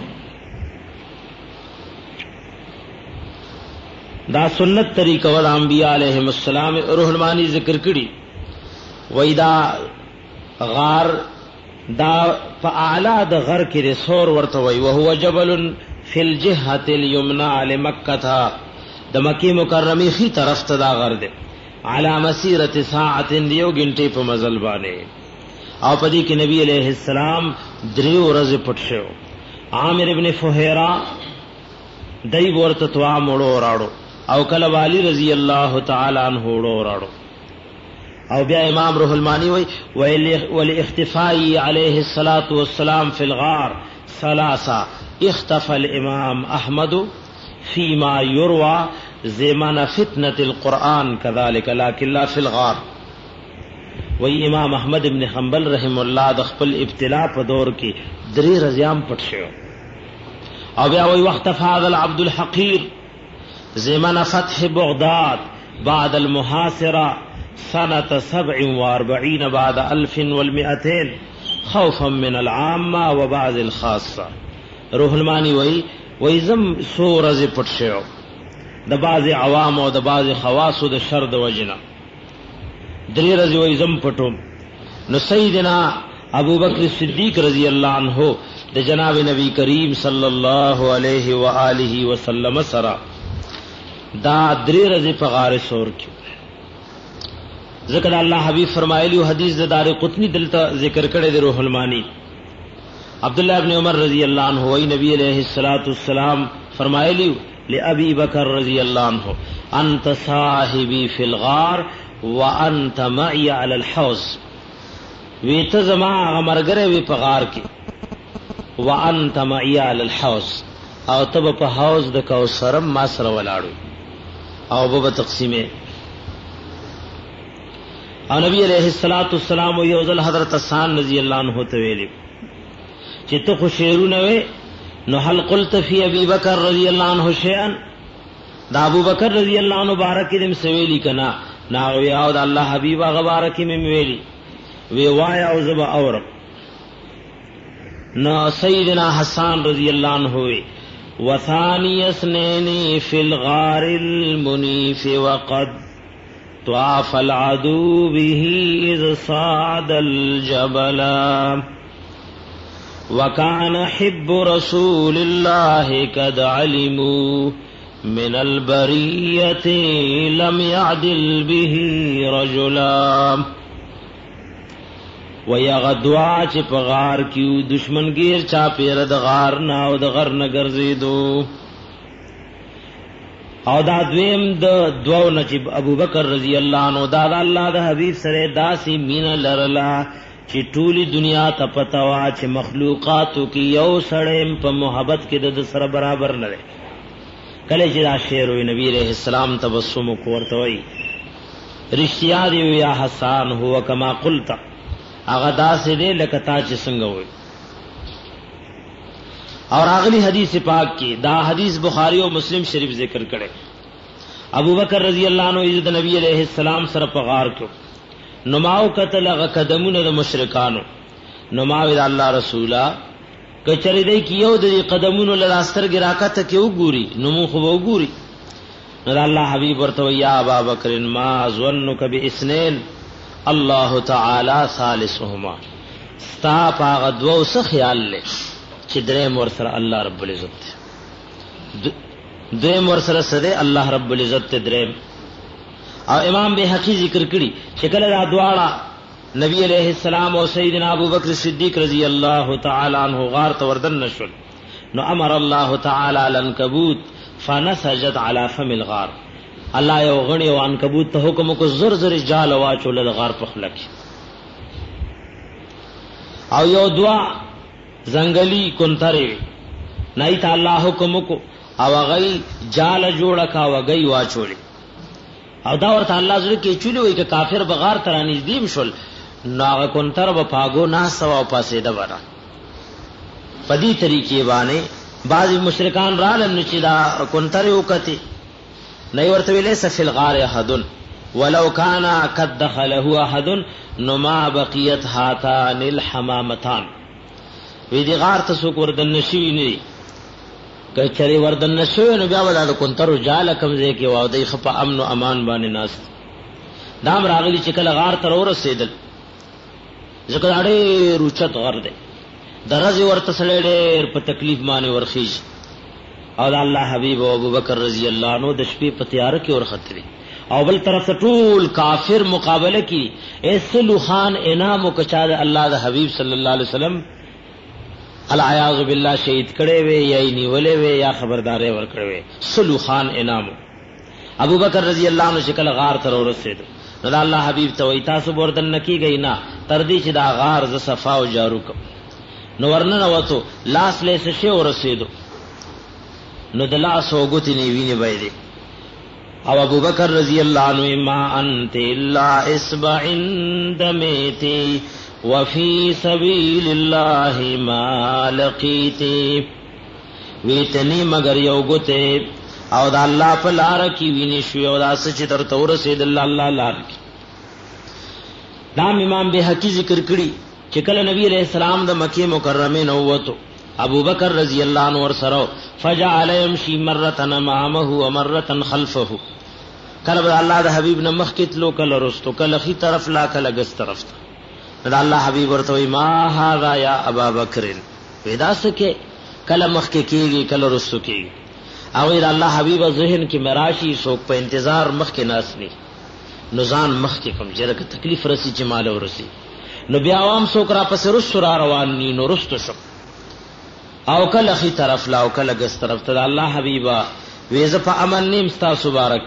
دا سنت طریقہ وا د انبیاء علیهم السلام. روح المانی ذکر کړي وای دا غار دا په اعلی د غر کې رسور ورته وای او هو جبل فی الجهه الیمنى لمکه د مکی مکرمه خي طرف ته دا غر دی علی مسیرت ساعت دیو غنټه په مزل باندې او پدې کې نبی علیہ السلام دریو ورځې پټ شو. عامر ابن فهیرا دای ورته توا مړو راړو او کله والی رضی الله تعالی عنہ وړو راړو. او بیا امام روح المانی وی ولاختفاء علیہ الصلوۃ والسلام فی الغار ثلاثه اختفى الامام احمد فيما يروى زمان فتنة القرآن كذلك لكن لا في الغار. وی امام احمد ابن حنبل رحم الله د خپل ابتلا په دور کې درې رضیام پټ شو. او بیا وی وخت هذا العبد الحقير زمان فتح بغداد بعد المحاصرة سنة سبع واربعين بعد ألف والمئتين خوفا من العامة وبعض الخاصة. روح المانی وی ویزم سو رز پټ شو د باز عوام او د باز خواص او د شر د وجنا درې رز ویزم پټو. نو سیدنا ابوبکر صدیق رضی اللہ عنہ د جناب نبی کریم صلی اللہ علیہ وآلہ وسلم سرا دا درې رز په غار سور کې ذکر الله حبیب فرمایلی حدیث د دار قطنی دلته ذکر کړي د روح المانی. عبداللہ ابن عمر رضی اللہ عنہ وی نبی علیہ الصلوۃ والسلام فرمائے لابی بکر رضی اللہ عنہ انت صاحبی فی الغار وانت معی علی الحوض. وی ته زما مرګره وی په غار کې وانت معی علی الحوض او تب په حوض د کوثر ما سره ولاړو او به تقسیمه. او نبی علیہ الصلوۃ والسلام یو ځل حضرت حسن رضی اللہ عنہ ته ویلی چې ته خو شعرونه وې نو هل قلت فی ابی بکر رضی اللہ عنہ شیئا، دا ابو بکر رضی اللہ عنہ بارکی دم سویلی کنا، ناغوی آو دا اللہ حبیبہ غبارکی میں مویلی وی وایا او زبا اورم. نو سیدنا حسان رضی اللہ عنہ ہوئی وثانی اسنینی فی الغار المنیف وقد طواف العدو به اذ صعد الجبل وكان حب رسول الله قد علموا من البرية لم يعدل به رجلا. ويغدوا چ پغار کیو دشمن گیر چا پیر د غار نا او د غر نه ګرځیدو. او دا دویم د دوو نجیب ابو بکر رضی اللہ عنہ دا د الله د حبیب سره داسی مین لرلا چې ټولی دنیا ته پتا وا چې مخلوقاتو کې یو سړی په محبت کې د سره برابر نه دی. کله چې دا شعر وی نبی علیہ السلام تبسم کوورته وی رشتیا دی یا حسان هو کما قلت، هغه داسې دی لکه تا چې څنګه وی. اور اغلی حدیث پاک کی دا حدیث بخاری و مسلم شریف ذکر کرے. ابو بکر رضی اللہ عنہ عزت نبی علیہ السلام سره پغار کو نماو قتل غ قدمون د مشرکانو نماو د الله رسولا کچری دی کیو د قدمون لاستر گراکت کیو ګوري نمو خو وګوري. نو الله حبیب ورته یا ابا بکر ما ظنک باسنین الله تعالی ثالثهما، ستا پاغ دو س خیال لے چې دریم ور سره الله رب العزت دریم ور سره سره الله رب العزت دریم. او امام بهقی ذکر کړي چې کله دا دواړه نبی علیہ السلام او سیدنا ابو بکر صدیق رضی اللہ تعالی عنہ غار ته وردن نشول، نو امر الله تعالی العنکبوت فنسجت علی فم الغار، الله یو غنی او عنکبوت ته حکم کو زر زر جال واچول د غار په خلک. او یو دوا زنګلی کونتره نای ته الله حکم کو او غي جال جوړه کا وغي واچولې او دا ورته الله زړه کې چولې وای ک کافر بغار تر نږدې شول ناغه کونتر و پاګو نه سوا پاسې دا ورا پدی طریقې باندې بعض مشرکان رالم چې دا کونتر وکتی نه ورته ویلې سفل غار احد ولو كان قد دخله احد نما بقيت هاتان الحمامتان. وی دی غار ته څوک وردن نشوي نه کچری وردن نشوي نو بیا ودا کونترو جال کمزې کې واو دی خپ امن او امان باندې ناس دام راغلی چې کله غار تر ورسېدل ځکه اړې روچت غر دی درځي ورته سړې ډېر په تکلیف باندې ورخیږي. او الله حبیب او ابو بکر رضی اللہ عنہ د شپې په تیار کې ورختري او بل طرف ټول کافر مقابله کی ایسلو خان انعام او کچا د الله د حبیب صلی الله علیه وسلم العیاذ بالله شهید کړي وي یا نیولې وي یا خبرداري ور کړي وي. سلو خان انعام ابو بکر رضی اللہ عنہ شکل غار تر ورسېد نو الله حبیب ته وای تاسو وردن نکی گئی نه تر دې چې دا غار ز صفا او جارو کوم. نو ورننه وته لاس لیس شي ورسېدو نو د لاس وګتی نه ویني بایدي. او ابو بکر رضی اللہ عنہ ما انت الا اسبع عند میتی وفي سبيل الله ما لقيت، ویتنی مگر یو ګته او د الله په لار کې ویني شو او داس چې تر تور سید الله الله لار کې. دا امام بهقی ذکر کړي چې کله نبی علیہ السلام د مکه مکرمه نو وته ابو بکر رضی اللہ عنہ ور سره فجعل يمشي مره امامه ومره خلفه، کله الله د حبیب نه مخ کې تلو کله رستو کله خي طرف لا کله ګس طرف ته. دا الله حبیب ورته ما هذا یا ابا بکر ودا سکه کله مخ کې کیږي کله رستو کیږي. او دا الله حبیب ذهن کې مراشی سوک په انتظار مخ کې ناس ني نزان مخ کې کوم جره تکلیف رسی چې مال ورسی نو بیا عوام سوک را پس رستو را روان ني نو رستو شو او کله خي طرف لا او کله ګس طرف ته. الله حبیبا وېز په امن نیم ستا مبارک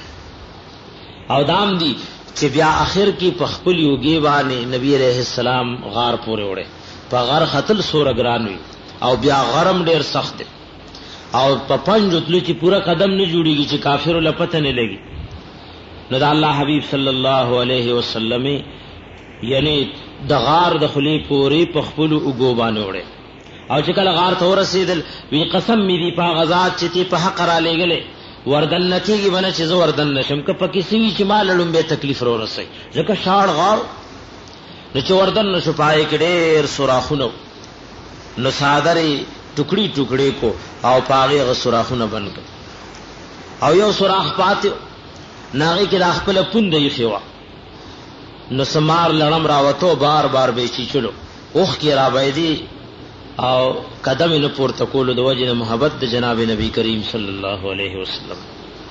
او دام دی چې بیا اخر کې په خپل یوګي باندې نبی عليه السلام غار پورې وړه په غار خطل سور ګرانوي او بیا غرم ډیر سخت دی او په پنځو تل چې پورا قدم نه جوړیږي چې کافر له پته نه لګي. نو دا الله حبیب صلی الله علیه وسلم یعنی د غار د خلی پورې په خپل وګو باندې وړه او چې کله غار ته ورسېدل وی قسم می دی په غزاد چې تی په حق را لېګلې وردن نکیږي ونه چې زه وردن نشم که پکې سوي چې مال لوم به تکلیف رو رسي ځکه شاړ غار نو چې وردن نشو پای کې ډېر سوراخونه نو صادرې ټوکړي ټوکړي کو او پاغه غ سوراخونه بند کړ او یو سوراخ پاتې ناغي کې د خپل پوندې خيوا نو سمار لړم راوتو بار بار به چی چلو اوخ کې را بيدي او قدم نه پورته کول د وجه محبت د جناب نبی کریم صلی الله علیه وسلم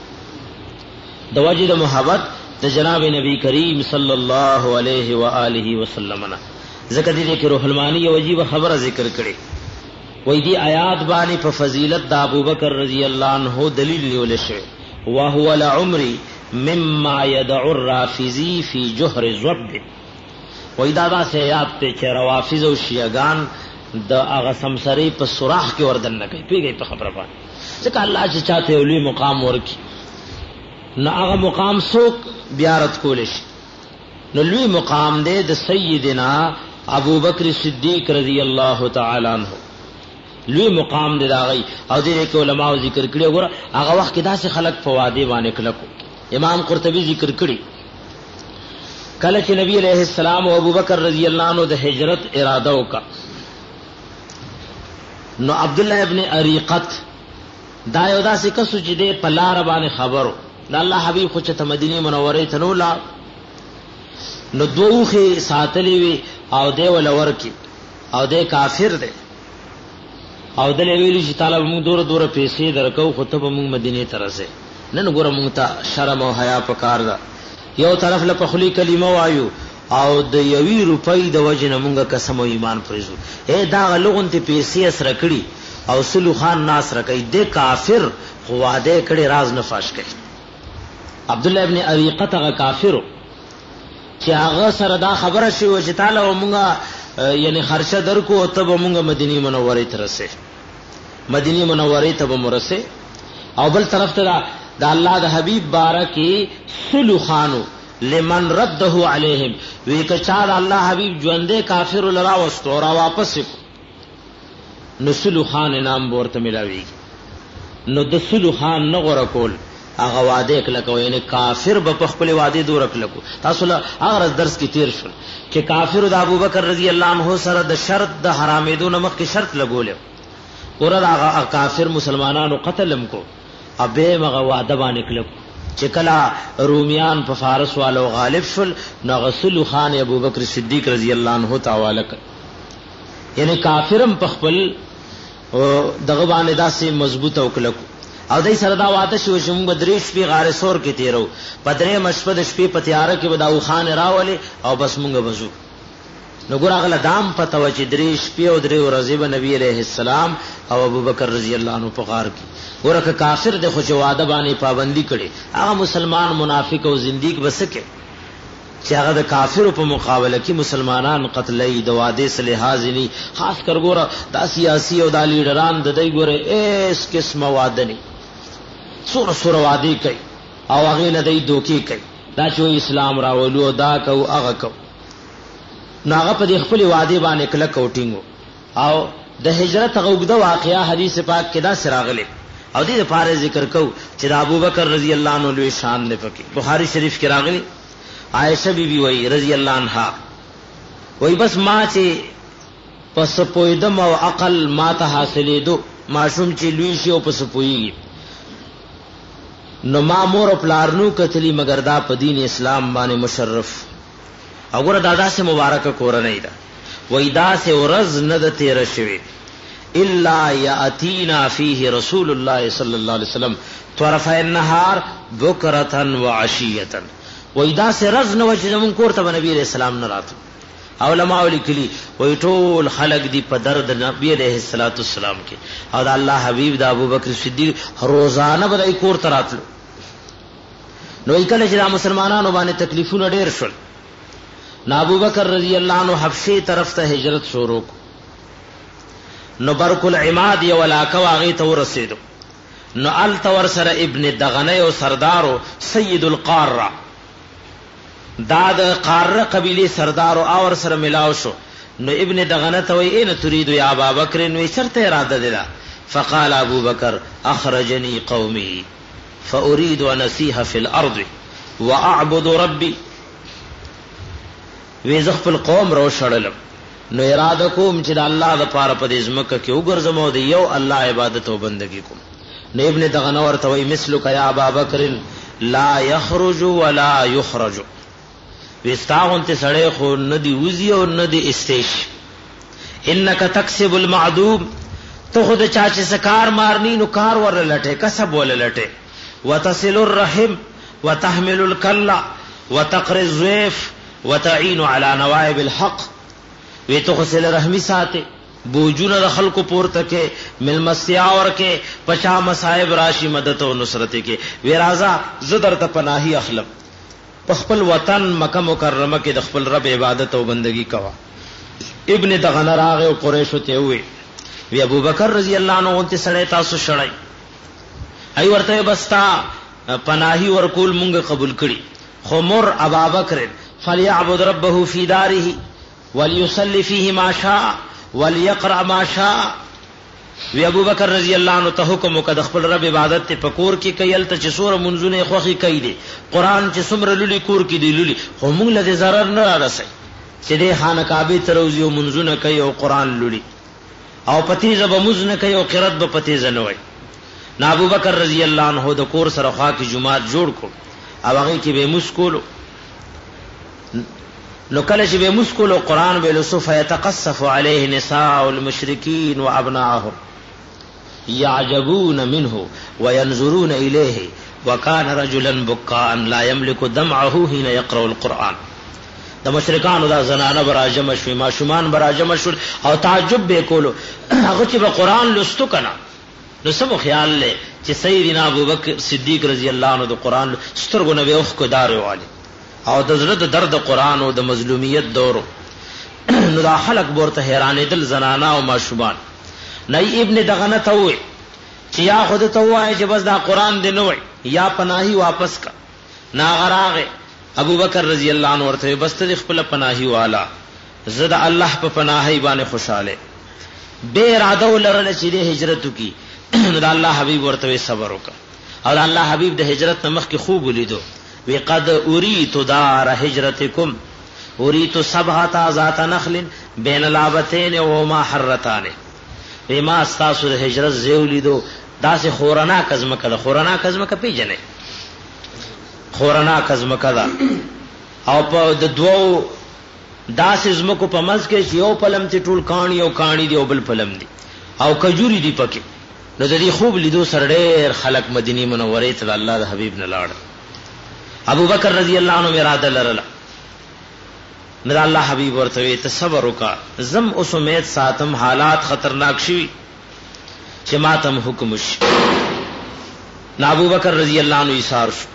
د وجه د محبت د جناب نبی کریم صلی الله علیه و آله وسلم نه ذکر دې کې روح المانی یو عجیب خبره ذکر کړي وې دې آیات باندې په فضیلت د ابوبکر رضی الله عنه دلیل نیول شوی وهو لعمري مما يدعو الرافضي في جهر الزبد وې دا دا سيات ته چې روافض او شیعاګان د هغه سمسری په سوراخ کې وردن نه کوي پیږي په خبره باندې ځکه الله چې چاته ولي مقام ورکی نو هغه مقام څوک بیارت کول شي نو لوی مقام دی د سیدنا ابو بکر صدیق رضی الله تعالی عنہ لوی مقام دی داغي او دې کې علماء ذکر کړي وګوره هغه وخت کې داسې خلق فواده باندې کلکو امام قرطبی ذکر کړي کله چې نبی علیہ السلام او ابو بکر رضی الله عنه د هجرت اراده وکړه نو عبد الله ابن اریقت دا یو داسې کسو چې دې په لار باندې خبرو د الله حبیب خو چې مدینه منوره ته نو لا نو دوخه ساتلی وی او دې ولور کی او دې کافر دی او دې ویلی چې تعالی موږ دور دور پیسې درکو خو ته موږ مدینه ته رسې نن ګوره موږ ته شرم او حیا پکار ده یو طرف له پخلی کلمه وایو او د یوی روپۍ د وجنه مونږه قسم او ایمان پرېزو اے دا لغون ته پیسې سره کړي او سلو خان ناس رکې د کافر خواده کړي راز نفاش کړي عبد الله ابن اریقه هغه کافر چې هغه سره دا خبره شي چې تعالی مونږه یعنی خرچه درکو ته مونږه مدینه منوره ته رسې مدینه منوره ته مرسه او بل طرف ته د الله د حبیب بارکی سلو خانو لمن رده علیہم وی کچار الله حبیب ژوندې کافر لرا واستو را واپس نو سلو خان نام ورته ملاوي نو د سلو خان نه غره کول هغه وعده کله کوي یعنی کافر به خپل وعده دور کړو تاسو له هغه درس کې تیر شول چې کافر د ابوبکر رضی الله عنه سره د شرط د حرامېدو نمخ کې شرط لګول ورته هغه کافر مسلمانانو قتلم کو ابه مغه وعده باندې کړو چې کله رومیان په فارس والو غالب شول نو غسل خان ابو بکر صدیق رضی الله عنه تعالی ک یعنی کافرم په خپل دغه باندې داسې مضبوط او کلک او دای سره دا واده شو چې موږ بدریش په غار سور کې تیرو پدرې مشپد شپې په تیار کې بداو خان راولې او بس موږ بزو نو ګور هغه دام پته و چې دریش په او درې ورځې به نبی عليه السلام او ابو بکر رضی الله عنه په غار کې ورکه کافر د خو جواده باندې پابندي کړي هغه مسلمان منافق او زنديق بسکه چې هغه د کافر په مقابله کې مسلمانان قتلې د واده سره حاضرني خاص کر ګوره د سیاسي او د لیډران د دې ګوره اس قسمه واده نه سور سور واده کوي او هغه نه دای دوکي کوي دا چې اسلام راولو دا کو هغه کو ناغه په خپل واده باندې کله کوټینګو او د هجرت غوګده واقعیا حدیث پاک کې دا سراغله او دې لپاره ذکر کو چې د ابوبکر رضی الله عنه لوی شان نه پکې بخاری شریف کې راغلي عائشہ بی بی وای رضی الله عنها وای بس ما چې پس پویدم او عقل ما ته حاصلې دو معصوم چې لوی شي او پس پویږي نو ما مور پلارنو کتلی مگر دا په دین اسلام باندې مشرف وګوره دادا سے مبارک کور نه دا وای دا سے ورځ نه د تیر شوی الا یاتینا فیه رسول الله صلی الله علیه وسلم طرف النهار بکرة وعشیة وای دا سے رز نو چې زمون کور ته نبی علیہ السلام نه راتو علماء لیکلي وای ټول خلق دی په درد نبی علیہ الصلوۃ والسلام کې او د الله حبیب د ابوبکر صدیق روزانه بدای کور ته راتلو نو کله چې مسلمانانو باندې تکلیفونه ډیر شول نو ابوبکر رضی الله عنه حبشې طرف ته هجرت شروع نو برکل عماد یو علاقه واغې ته ورسېدو نو ال تور سره ابن دغنه او سردارو سید القاره دا د قاره قبیله سردارو اور سره ملاو شو نو ابن دغنه ته وی ان تريد يا ابا بکر نو شرط اراده ده. فقال ابو بکر اخرجني قومي فاريد ان اسيح في الارض واعبد ربي. وی زخ په قوم رو شړلم نو اراده کوم چې د الله د پاره په دې ځمکه کې وګرځم او د یو الله عبادت او بندگی کوم. نو ابن دغنه ورته وی مثلک یا ابا بکر لا يخرج ولا يخرج. وستاون ته سړی خو ندی وزي او ندی استیش. انک تکسب المعدوم تو خود چا چې سکار مارنی نو کار ور لټه کسب ول لټه. وتصل الرحم وتحمل الكلا وتقري الضيف وتعين على نوائب الحق. وی تو خسل رحمی ساته بوجونه د خلکو پورته کې ملمسیا ورکه پچا مصائب راشي مدد او نصرت کې. وی رازا زدر ته پناهي اخلم خپل وطن مکه مکرمه کې د خپل رب عبادت او بندگی کوا. ابن دغنه راغه او قریش ته وی وی ابو بکر رضی الله عنه ته سړی تاسو شړای ای ورته بستا پناهي ورکول مونږ قبول کړي. خو مر ابا بکر فليعبد ربه في داره وليصلي فيه ما شاء وليقرأ ما شاء. وی ابو بکر رضی الله عنه ته حکم وکړ خپل رب عبادت ته پکور کې کایل ته چې سور منځونه خوخي کوي دي قران چې سمره لولي کور کې دی لولي خو موږ له zarar نه را رسي چې د خانه کعبه تروزي او منځونه کوي او قران لولي او پتی زب مزنه کوي او قرات به پتی زنوي. نا ابو بکر رضی الله عنه د کور سره خوا کې جمعات جوړ کو او هغه کې به مسکولو نو کله چې به مسکولو قران به لسوف يتقصف عليه نساء المشركين وابناءهم يعجبون منه وينظرون إليه وكان رجلا بكاء لا يملك دمعه حين يقرأ القرآن. د مشرکانو دا زنانه براجم شوي ماشومان براجم شول او تعجب به کولو هغه چې به قرآن لستو کنا نو سمو خیال له چې سیدنا ابو بکر صدیق رضی الله عنه د قرآن سترګو نه وښ کو دار والی او د زړه د درد قرآن او د مظلومیت دورو نو دا خلق ورته حیرانې دل زنانه او ماشومان. نئی ابن دغنه ته وای چې یا خود ته وای چې بس دا قران دی نو یا پناهي واپس کا. نا غراغه ابو بکر رضی الله عنه ورته بس ته خپل پناهي والا زد الله په پناهي باندې خوشاله به اراده ولرل چې هجرت کی. نو دا الله حبیب ورته صبر وکړه او دا الله حبیب د هجرت مخ کې خوب ولیدو. وی قد اریت دار هجرتکم اریت سبحه ذات نخل بین لابتین و ما حرتان. ما استاسو د هجرت زیولی دو داسې خورنا کزمه کده خورنا کزمه ک پیجنې خورنا کزمه کده او په د دوو داسې زمکو په منځ کې یو پلم تی ټول کانی او کانی دی او بل پلم دی او کجوري دی پکې. نو د دې خوب لیدو سره ډېر خلق مدینه منوره ته الله د حبیب نه لاړ. ابو بکر رضی الله عنه اراده لرله نو الله حبیب ورته ته صبر وکا زم اوس امید ساتم حالات خطرناک شي چې ماتم حکم شي. نو ابو بکر رضی الله عنه ایثار شو.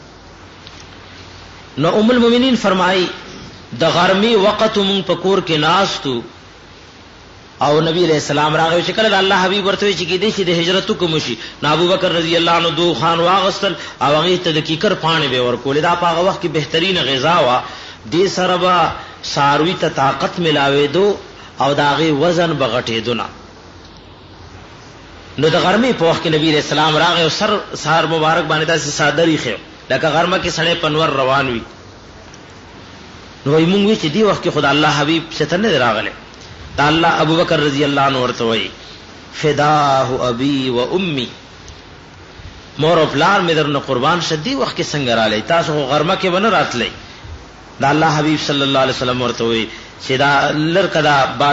نو ام المؤمنین فرمایي د غرمي وخت مون پکور کې ناستو او نبی علیہ السلام راغی چې کله الله حبیب ورته چې کې دې چې د هجرت کوم شي. نو ابو بکر رضی الله عنه دو خان واغستل او هغه ته د کیکر پانی به ورکول. دا په هغه وخت کې بهترین غذا وا دې سره با ساروی ته طاقت ملاوي دو او داغه وزن بغټې دو نه. نو د غرمې په وخت کې نبی علیہ السلام راغی او سر سار مبارک باندې داسې صادری خو لکه غرمه کې سړې پنور روان وي. نو موږ وی چې دی وخت کې خدای الله حبیب ستنه نه راغله. دا الله ابو بکر رضی الله عنه ورته وی فداه ابي و امي مور او پلار مې درنه قربان شدي وخت کې څنګه را لې تاسو غرمه کې ونه راتلې. دا الله حبیب صلی الله علیه وسلم ورته وی چې دا لر کدا